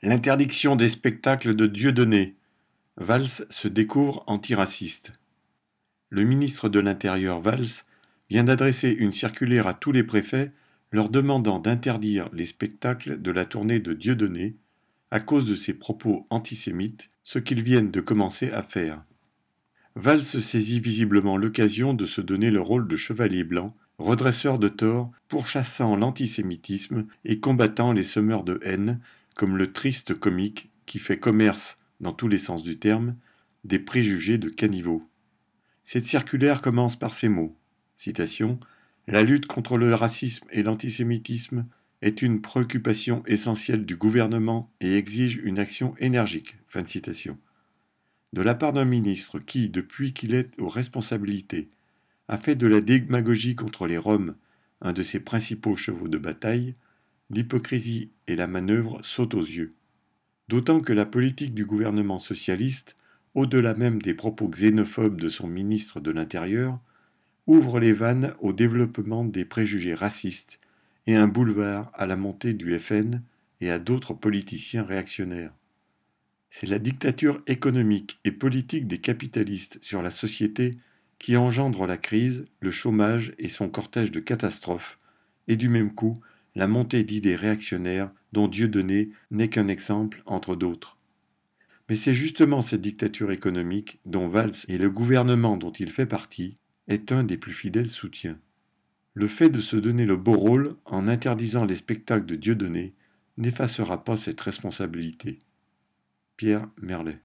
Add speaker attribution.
Speaker 1: L'interdiction des spectacles de Dieudonné. Valls se découvre antiraciste. Le ministre de l'Intérieur Valls vient d'adresser une circulaire à tous les préfets leur demandant d'interdire les spectacles de la tournée de Dieudonné à cause de ses propos antisémites, ce qu'ils viennent de commencer à faire. Valls saisit visiblement l'occasion de se donner le rôle de chevalier blanc, redresseur de tort, pourchassant l'antisémitisme et combattant les semeurs de haine, comme le triste comique qui fait commerce, dans tous les sens du terme, des préjugés de caniveau. Cette circulaire commence par ces mots. Citation. La lutte contre le racisme et l'antisémitisme est une préoccupation essentielle du gouvernement et exige une action énergique. Fin de citation. De la part d'un ministre qui, depuis qu'il est aux responsabilités, a fait de la démagogie contre les Roms un de ses principaux chevaux de bataille, l'hypocrisie et la manœuvre sautent aux yeux. D'autant que la politique du gouvernement socialiste, au-delà même des propos xénophobes de son ministre de l'Intérieur, ouvre les vannes au développement des préjugés racistes et un boulevard à la montée du FN et à d'autres politiciens réactionnaires. C'est la dictature économique et politique des capitalistes sur la société qui engendre la crise, le chômage et son cortège de catastrophes, et du même coup la montée d'idées réactionnaires dont Dieudonné n'est qu'un exemple entre d'autres. Mais c'est justement cette dictature économique dont Valls et le gouvernement dont il fait partie est un des plus fidèles soutiens. Le fait de se donner le beau rôle en interdisant les spectacles de Dieudonné n'effacera pas cette responsabilité. Pierre Merlet.